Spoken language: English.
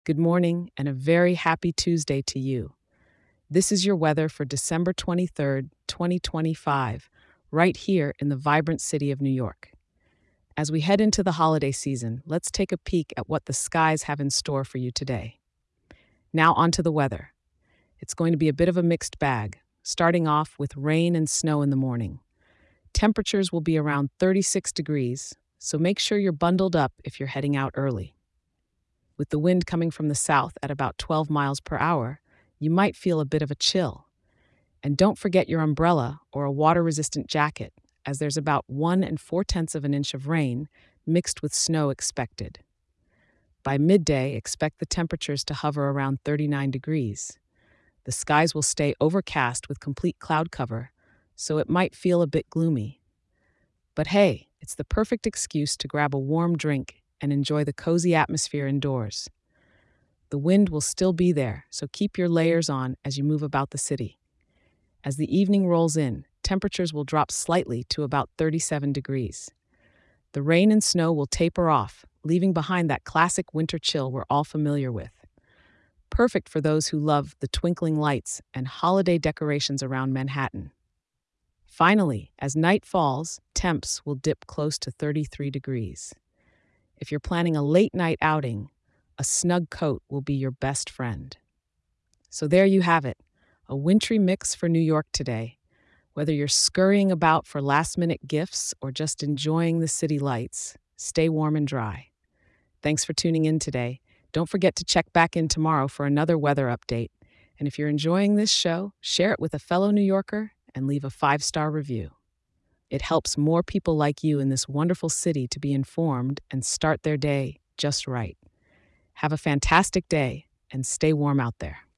Good morning and a very happy Tuesday to you. This is your weather for December 23rd, 2025, right here in the vibrant city of New York. As we head into the holiday season, let's take a peek at what the skies have in store for you today. Now, onto the weather. It's going to be a bit of a mixed bag, starting off with rain and snow in the morning. Temperatures will be around 36 degrees, so make sure you're bundled up if you're heading out early. With the wind coming from the south at about 12 miles per hour, you might feel a bit of a chill. And don't forget your umbrella or a water resistant jacket, as there's about 1 4/10 of an inch of rain mixed with snow expected. By midday, expect the temperatures to hover around 39 degrees. The skies will stay overcast with complete cloud cover, so it might feel a bit gloomy. But hey, it's the perfect excuse to grab a warm drink and enjoy the cozy atmosphere indoors. The wind will still be there, so keep your layers on as you move about the city. As the evening rolls in, temperatures will drop slightly to about 37 degrees. The rain and snow will taper off, leaving behind that classic winter chill we're all familiar with. Perfect for those who love the twinkling lights and holiday decorations around Manhattan. Finally, as night falls, temps will dip close to 33 degrees. If you're planning a late night outing, a snug coat will be your best friend. So there you have it, a wintry mix for New York today. Whether you're scurrying about for last minute gifts or just enjoying the city lights, stay warm and dry. Thanks for tuning in today. Don't forget to check back in tomorrow for another weather update. And if you're enjoying this show, share it with a fellow New Yorker and leave a 5-star review. It helps more people like you in this wonderful city to be informed and start their day just right. Have a fantastic day and stay warm out there.